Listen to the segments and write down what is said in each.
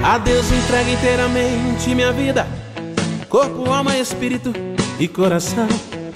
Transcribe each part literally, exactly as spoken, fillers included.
A Deus entrego inteiramente minha vida, corpo, alma, espírito e coração.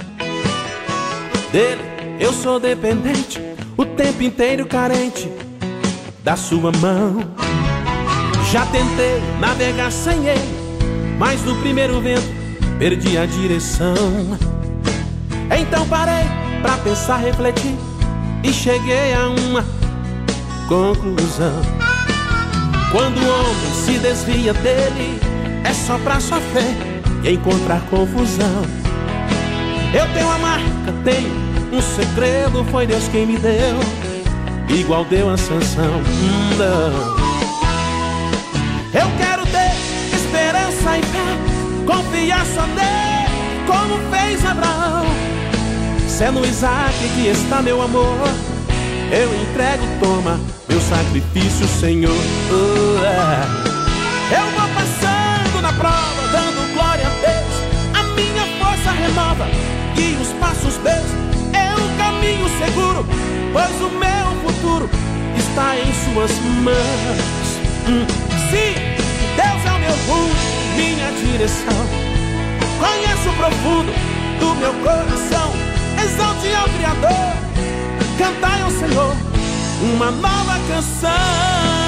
Dele eu sou dependente, o tempo inteiro carente da sua mão. Já tentei navegar sem ele, mas no primeiro vento perdi a direção. Então parei pra pensar, refletir e cheguei a uma conclusão. Quando o homem se desvia dele, é só pra sofrer e encontrar confusão. Eu tenho uma marca, tenho um segredo, foi Deus quem me deu, igual deu a Sansão. Não. Eu quero ter esperança e fé, confiar só nele, como fez Abraão. Se é no Isaac que está meu amor, eu entrego, toma meu sacrifício, Senhor. Oh, é. Eu vou passando na prova, dando glória a Deus. A minha força renova e os passos meus. É um caminho seguro, pois o meu futuro está em suas mãos. hum. Sim, Deus é o meu rumo, minha direção. Conheço o profundo do meu coração. Exalte ao Criador, cantai ao Senhor uma nova canção.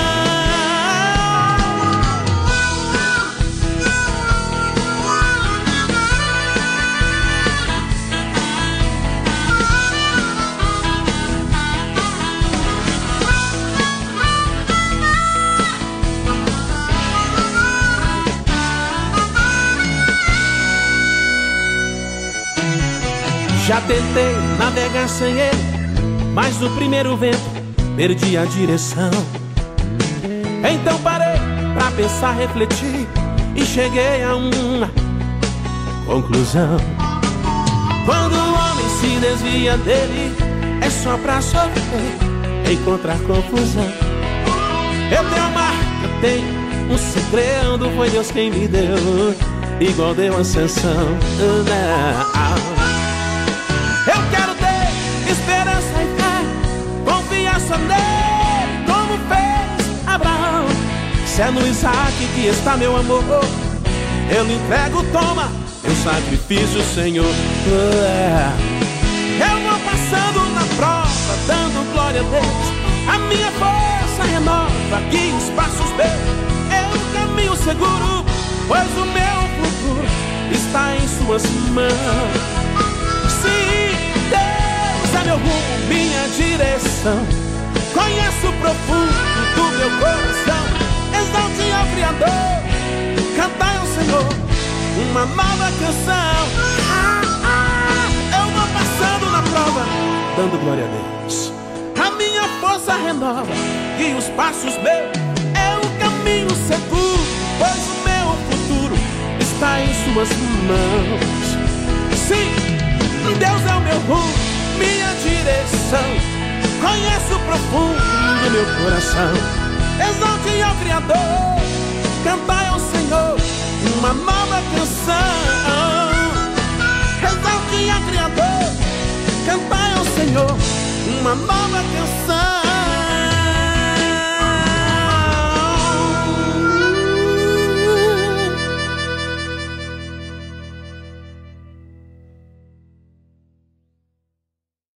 Já tentei navegar sem ele, mas no primeiro vento perdi a direção. Então parei pra pensar, refletir e cheguei a uma conclusão. Quando o homem se desvia dele, é só pra sofrer, encontrar confusão. Eu tenho uma marca, tenho um segredo, foi Deus quem me deu, igual deu a Sansão. Eu quero ter esperança e fé, confiar só nele, como fez Abraão. Se é no Isaac que está meu amor, eu lhe entrego, toma meu sacrifício, Senhor. Eu vou passando na prova, dando glória a Deus. A minha força renova, guia os passos meus. É um caminho seguro, pois o meu futuro está em suas mãos. Sim, Deus é meu rumo, minha direção. Conheço o profundo do meu coração. Exalte ao Criador, cantai ao Senhor uma nova canção. ah, ah, Eu vou passando na prova, dando glória a Deus. A minha força renova e os passos meus. É um caminho seguro, pois o meu futuro está em suas mãos. Sim, Deus é o meu rumo, minha direção. Conheço o profundo do meu coração. Exalte ao Criador, cantai ao Senhor uma nova canção. Exalte ao Criador, cantai ao Senhor uma nova canção.